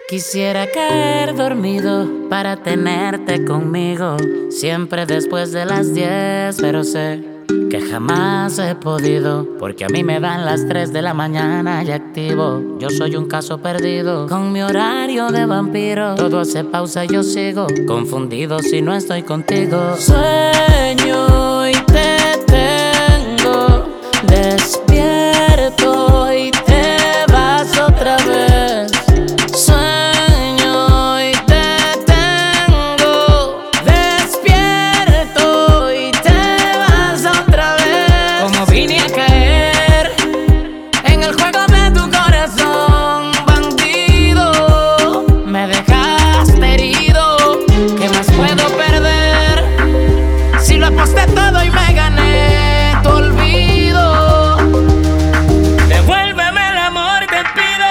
Quisiera caer dormido para tenerte conmigo, siempre después de las 10, pero sé que jamás he podido, porque a mí me dan las 3 de la mañana y activo. Yo soy un caso perdido, con mi horario de vampiro. Todo hace pausa y yo sigo confundido si no estoy contigo. Sueño y te tengo despierto y te vas otra vez. Sueño y te tengo despierto y te vas otra vez. Como vine a caer en el juego de tu corazón, bandido. Me dejaste herido, ¿qué más puedo perder? Si lo aposté todo y me gané tu olvido. Devuélveme el amor, te pido.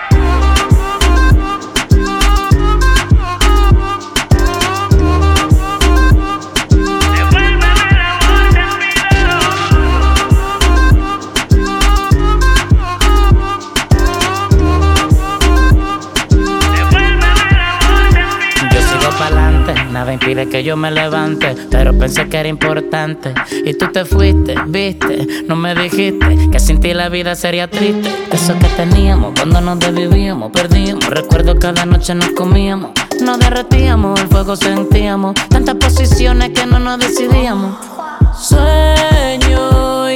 Devuélveme el amor, te pido. Devuélveme el amor, te pido. Yo sigo pa'lante, nada impide que yo me levante, pero pensé que era importante y tú te fuiste, viste. No me dijiste que sin ti la vida sería triste. Eso que teníamos cuando nos desvivíamos, perdíamos. Recuerdo cada noche nos comíamos, nos derretíamos, el fuego sentíamos. Tantas posiciones que no nos decidíamos. Sueño